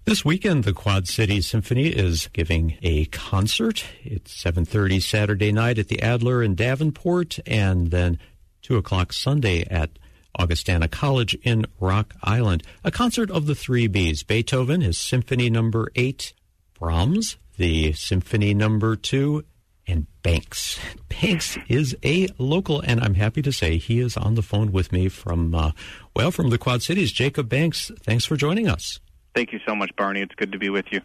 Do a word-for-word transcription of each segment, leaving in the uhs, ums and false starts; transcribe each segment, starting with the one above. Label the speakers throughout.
Speaker 1: This weekend, the Quad Cities Symphony is giving a concert. It's seven thirty Saturday night at the Adler in Davenport, and then two o'clock Sunday at Augustana College in Rock Island. A concert of the three Bs: Beethoven, his Symphony Number Eight; Brahms, the Symphony Number Two; and Banks. Banks is a local, and I'm happy to say he is on the phone with me from, uh, well, from the Quad Cities. Jacob Banks, thanks for joining us.
Speaker 2: Thank you so much, Barney. It's good to be with you.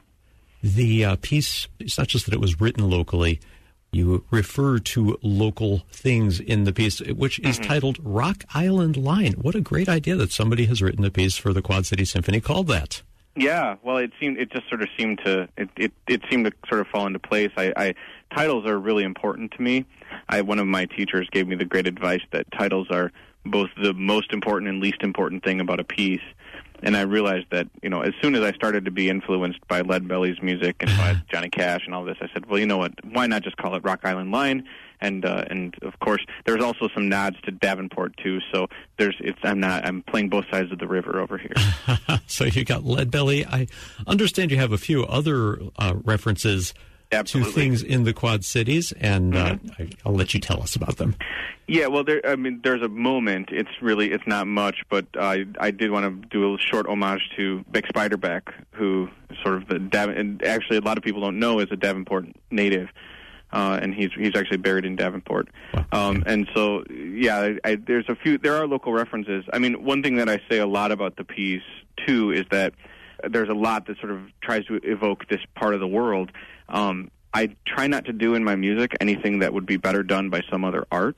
Speaker 1: The uh, piece, it's not just that it was written locally. You refer to local things in the piece, which is mm-hmm. titled Rock Island Line. What a great idea that somebody has written a piece for the Quad City Symphony called that.
Speaker 2: Yeah, well, it seemed it just sort of seemed to it it, it seemed to sort of fall into place. I, I titles are really important to me. I one of my teachers gave me the great advice that titles are both the most important and least important thing about a piece. And I realized that, you know, as soon as I started to be influenced by Lead Belly's music and by Johnny Cash and all this, I said, well, you know what, why not just call it Rock Island Line? And uh, and of course, there's also some nods to Davenport too. So there's it's I'm not I'm playing both sides of the river over here.
Speaker 1: So you got Lead Belly. I understand you have a few other uh, references
Speaker 2: Absolutely.
Speaker 1: to things in the Quad Cities, and mm-hmm. uh, I, I'll let you tell us about them.
Speaker 2: Yeah, well, there. I mean, there's a moment. It's really, it's not much, but I, I did want to do a short homage to Bix Beiderbecke, who sort of the Dav- and actually a lot of people don't know is a Davenport native, uh, and he's he's actually buried in Davenport. Wow. Um, and so, yeah, I, I, there's a few. There are local references. I mean, one thing that I say a lot about the piece too is that there's a lot that sort of tries to evoke this part of the world. Um, I try not to do in my music anything that would be better done by some other art.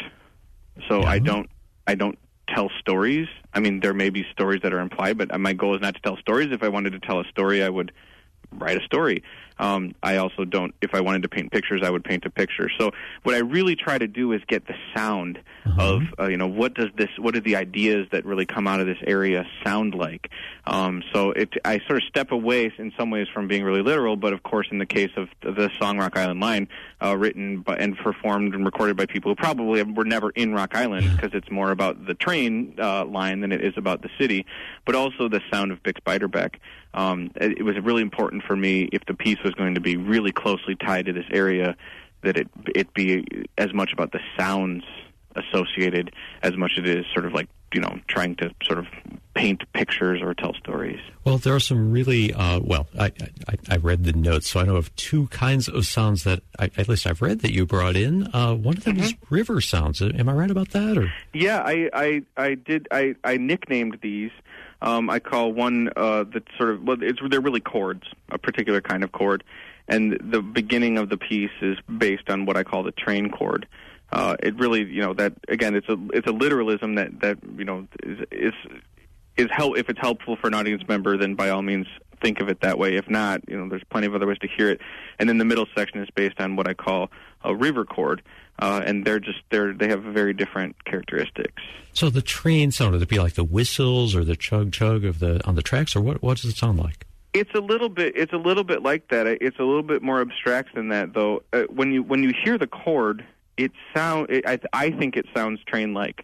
Speaker 2: So yeah. I don't, I don't tell stories. I mean, there may be stories that are implied, but my goal is not to tell stories. If I wanted to tell a story, I would write a story. Um, I also don't, if I wanted to paint pictures, I would paint a picture. So what I really try to do is get the sound mm-hmm. of, uh, you know, what does this, what do the ideas that really come out of this area sound like? Um, so it, I sort of step away in some ways from being really literal, but of course in the case of the song Rock Island Line, uh, written by, and performed and recorded by people who probably were never in Rock Island, because it's more about the train uh, line than it is about the city, but also the sound of Bix Beiderbecke. Um, it, it was really important for me, if the piece was going to be really closely tied to this area, that it it be as much about the sounds associated as much as it is sort of like, you know, trying to sort of paint pictures or tell stories.
Speaker 1: Well, there are some really, uh, well, I, I, I read the notes, so I know of two kinds of sounds that, I, at least I've read that you brought in. Uh, one of them mm-hmm. is river sounds. Am I right about that? Or?
Speaker 2: Yeah, I, I, I did, I, I nicknamed these. Um, I call one uh, that sort of, well, it's, they're really chords, a particular kind of chord. And the beginning of the piece is based on what I call the train chord. Uh, it really, you know, that again, it's a it's a literalism that, that you know is is is help. If it's helpful for an audience member, then by all means think of it that way. If not, you know, there's plenty of other ways to hear it. And then the middle section is based on what I call a river chord, uh, and they're just they're they have very different characteristics.
Speaker 1: So the train sound, would it be like the whistles or the chug chug of the on the tracks, or what? What does it sound like?
Speaker 2: It's a little bit. It's a little bit like that. It's a little bit more abstract than that, though. Uh, when you when you hear the chord, it sound. It, I I think it sounds train-like,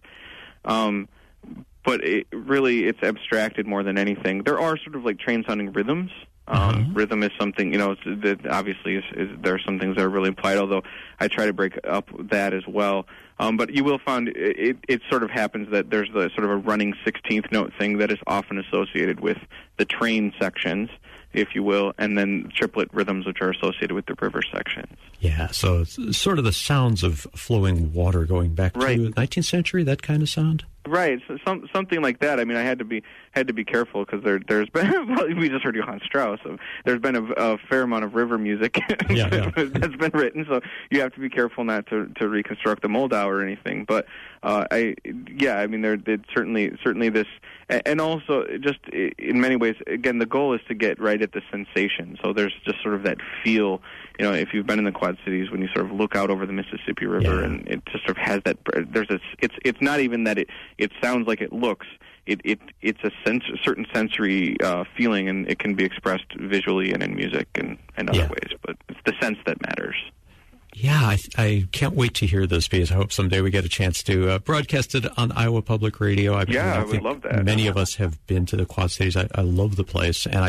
Speaker 2: um, but it really it's abstracted more than anything. There are sort of like train-sounding rhythms. Um, uh-huh. Rhythm is something, you know, that obviously is, is, there are some things that are really implied, although I try to break up that as well. Um, but you will find it, it, it sort of happens that there's the sort of a running sixteenth note thing that is often associated with the train sections, if you will, and then triplet rhythms which are associated with the river sections.
Speaker 1: Yeah, so it's sort of the sounds of flowing water going back
Speaker 2: right.
Speaker 1: to the nineteenth century, that kind of sound?
Speaker 2: Right, so some, something like that. I mean, I had to be had to be careful because there, there's been well, we just heard Johann Strauss. So there's been a, a fair amount of river music
Speaker 1: yeah, yeah.
Speaker 2: that's been written, so you have to be careful not to, to reconstruct the Moldau or anything. But uh, I, yeah, I mean, there did certainly certainly this, and also just in many ways, again, the goal is to get right at the sensation. So there's just sort of that feel. You know, if you've been in the Quad Cities, when you sort of look out over the Mississippi River,
Speaker 1: yeah.
Speaker 2: and it just sort of has that. There's a. It's it's not even that it. It sounds like it looks. It it it's a sens- certain sensory uh, feeling, and it can be expressed visually and in music and, and other
Speaker 1: yeah.
Speaker 2: ways. But it's the sense that matters.
Speaker 1: Yeah, I, I can't wait to hear this piece. I hope someday we get a chance to uh, broadcast it on Iowa Public Radio. I,
Speaker 2: yeah,
Speaker 1: I,
Speaker 2: I would love that.
Speaker 1: Many of us have been to the Quad Cities. I, I love the place, and I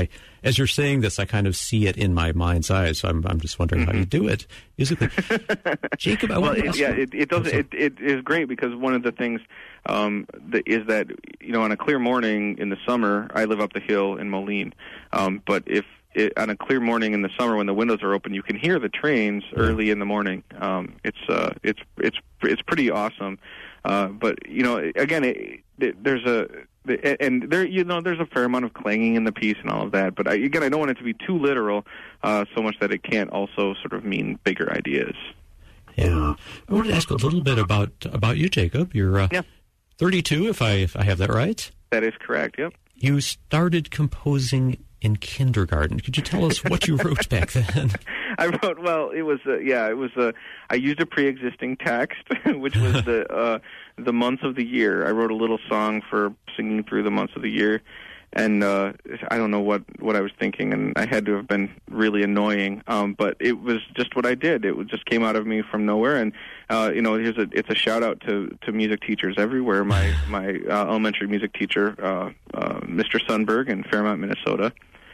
Speaker 1: as you're saying this, I kind of see it in my mind's eye. So I'm, I'm just wondering mm-hmm. how you do it musically. Jacob, I
Speaker 2: well,
Speaker 1: want to ask
Speaker 2: yeah,
Speaker 1: you.
Speaker 2: it, it does. It, it is great because one of the things um, that is that you know on a clear morning in the summer, I live up the hill in Moline, um, but if It, on a clear morning in the summer when the windows are open, you can hear the trains early in the morning. Um, it's uh, it's it's it's pretty awesome. Uh, but you know, again, it, it, there's a and there you know there's a fair amount of clanging in the piece and all of that. But I, again, I don't want it to be too literal, uh, so much that it can't also sort of mean bigger ideas.
Speaker 1: Yeah, I wanted to ask a little bit about about you, Jacob. You're uh,
Speaker 2: yeah.
Speaker 1: thirty-two, if I if I have that right.
Speaker 2: That is correct. Yep.
Speaker 1: You started composing in kindergarten. Could you tell us what you wrote back then?
Speaker 2: I wrote, well, it was, uh, yeah, it was, uh, I used a pre-existing text, which was the uh, the months of the year. I wrote a little song for singing through the months of the year, and uh, I don't know what, what I was thinking, and I had to have been really annoying, um, but it was just what I did. It just came out of me from nowhere, and, uh, you know, here's a, it's a shout-out to, to music teachers everywhere. My, my uh, elementary music teacher, uh, uh, Mister Sundberg in Fairmont, Minnesota,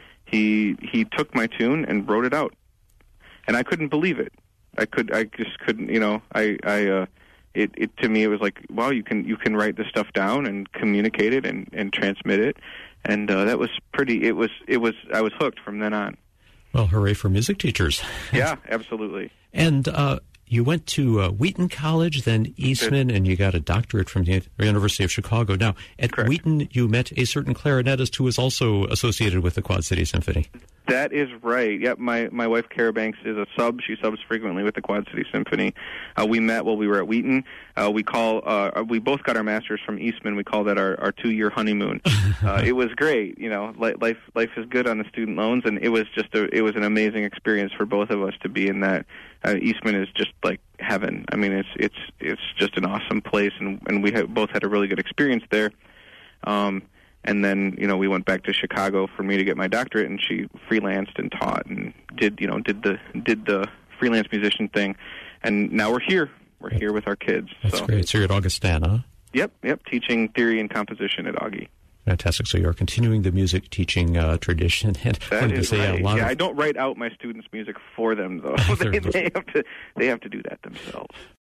Speaker 2: He he took my tune and wrote it out, and I couldn't believe it. I could I just couldn't. You know, I I uh, it it to me it was like, wow, you can you can write this stuff down and communicate it and, and transmit it, and uh, that was pretty. It was it was I was hooked from then on.
Speaker 1: Well, hooray for music teachers!
Speaker 2: Yeah, absolutely.
Speaker 1: And uh, you went to uh, Wheaton College, then Eastman, and you got a doctorate from the University of Chicago. Now, at
Speaker 2: Correct.
Speaker 1: Wheaton, you met a certain clarinetist who was also associated with the Quad City Symphony.
Speaker 2: That is right. Yep, my my wife Kara Banks is a sub. She subs frequently with the Quad City Symphony. Uh, we met while we were at Wheaton. Uh, we call uh, we both got our masters from Eastman. We call that our, our two year honeymoon. Uh, it was great. You know, life life is good on the student loans, and it was just a it was an amazing experience for both of us to be in that. Uh, Eastman is just like heaven. I mean, it's it's it's just an awesome place, and and we have both had a really good experience there. Um, And then, you know, we went back to Chicago for me to get my doctorate, and she freelanced and taught and did, you know, did the did the freelance musician thing. And now we're here. We're here with our kids.
Speaker 1: That's
Speaker 2: so.
Speaker 1: great. So you're at Augustana.
Speaker 2: Yep, yep, teaching theory and composition at Augie.
Speaker 1: Fantastic. So you're continuing the music teaching uh, tradition. And
Speaker 2: that is
Speaker 1: say
Speaker 2: right.
Speaker 1: a lot
Speaker 2: yeah,
Speaker 1: of...
Speaker 2: I don't write out my students' music for them, though. they, they have to they have to do that themselves.